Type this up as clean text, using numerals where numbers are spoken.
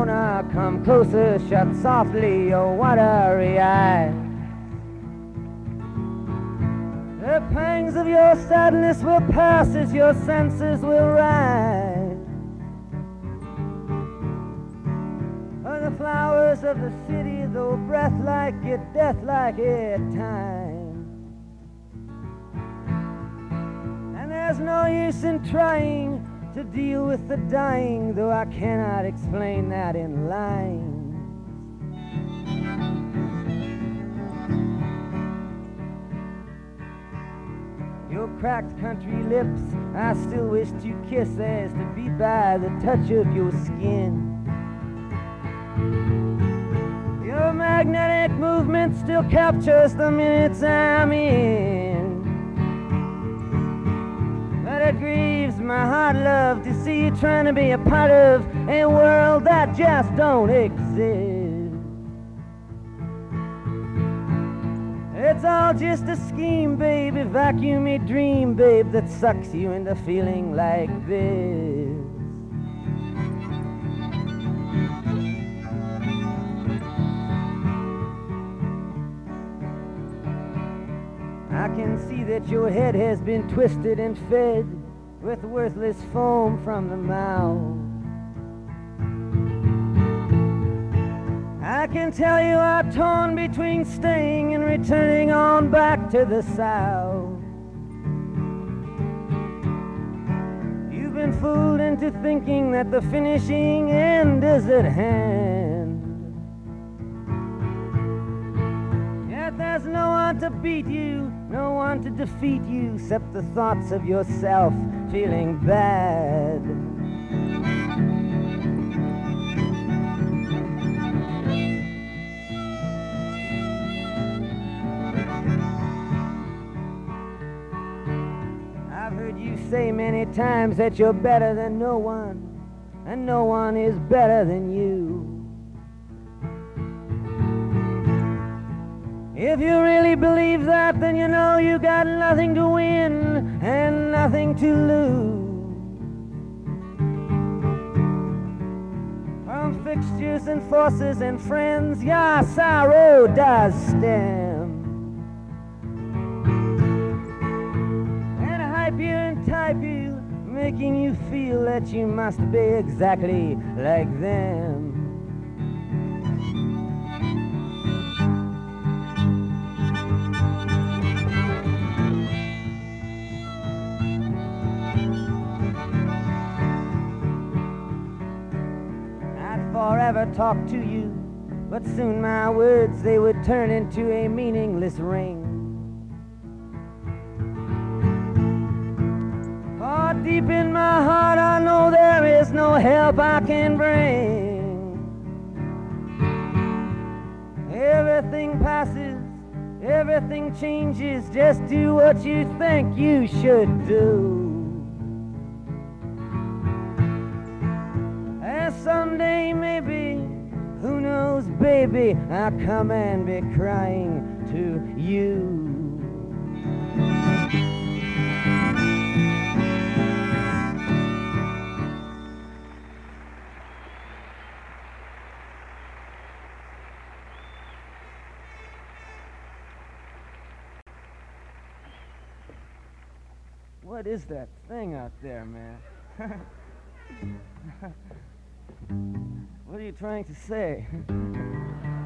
wanna come closer, shut softly your watery eyes. The pangs of your sadness will pass as your senses will rise. The flowers of the city, though breath-like, get death-like at times. And there's no use in trying to deal with the dying, though I cannot explain that in lines. Your cracked country lips I still wish to kiss, as to be by the touch of your skin. Your magnetic movement still captures the minutes I'm in. But it grieves my heart, love, to see you trying to be a part of a world that just don't exist. It's all just a scheme, babe, a vacuumy dream, babe, that sucks you into feeling like this. I can see that your head has been twisted and fed with worthless foam from the mouth. I can tell you are torn between staying and returning on back to the south. You've been fooled into thinking that the finishing end is at hand. Yet there's no one to beat you, no one to defeat you, except the thoughts of yourself feeling bad. I've heard you say many times that you're better than no one, and no one is better than you. If you really believe that, then you know you got nothing to win and nothing to lose. From fixtures and forces and friends, your sorrow does stem. And hype you and type you, making you feel that you must be exactly like them. Forever talk to you, but soon my words, they would turn into a meaningless ring. For deep in my heart I know there is no help I can bring. Everything passes, everything changes, just do what you think you should do. Someday maybe, who knows, baby, I'll come and be crying to you. What is that thing out there, man? What are you trying to say?